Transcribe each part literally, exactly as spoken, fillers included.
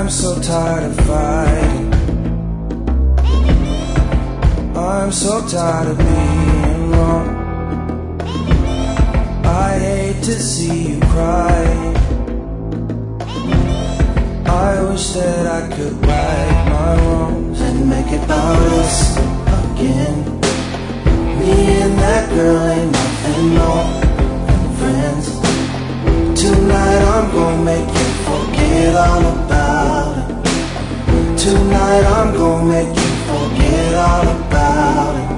I'm so tired of fighting. I'm so tired of being wrong. I hate to see you cry. I wish that I could right my wrongs and make it about us again. Me and that girl ain't nothing more than friends. Tonight I'm gonna make you forget all about it. Tonight I'm gonna make you forget all about it.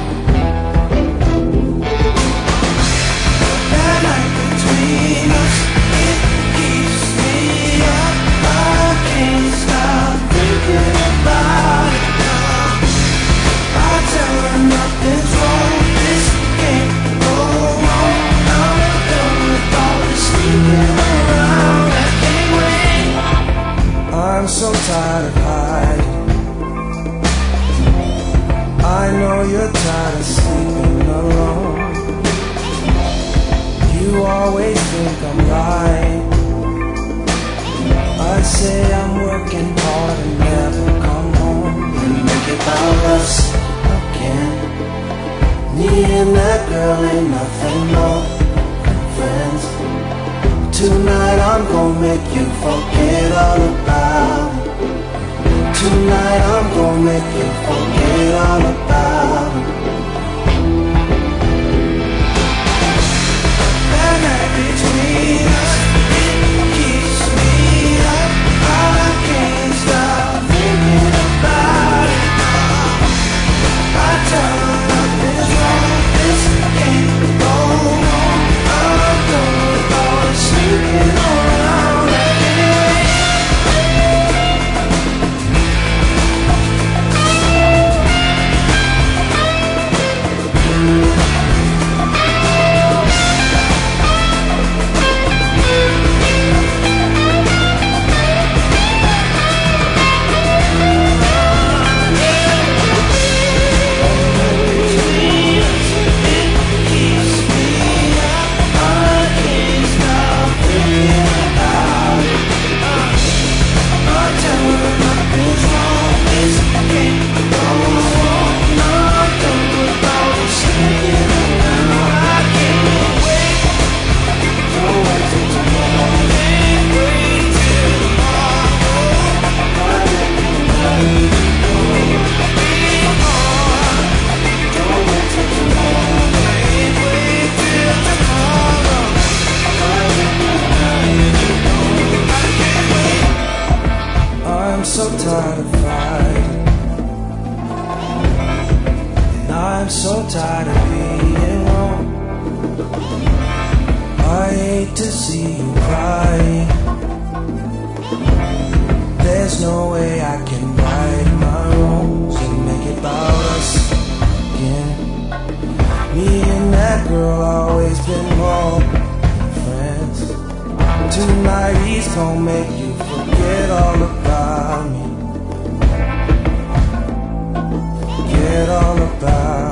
That night between us, it keeps me up. I can't stop thinking about it. I tell her nothing's wrong, this can't go on. I'm done with all this sneaking around. I can't wait. I'm so tired of hiding. I know you're tired of sleeping alone. You always think I'm lying. I say I'm working hard and never come home and make it about us again. Me and that girl ain't nothing more than friends. Tonight I'm gonna make you forget all about it. Tonight I'm gonna make you forget all about it. That night between us, it keeps me up. I can't stop thinking about it. I tell her nothing's wrong, this can't go on. I'm done with all the sneaking around. I can't wait. I'm so tired of fighting, and I'm so tired of being wrong. I hate to see you cry. There's no way I can right my wrongs and make it about us again. Me and that girl always been more than friends. Tonight he's gonna make you forget all about me. Forget all about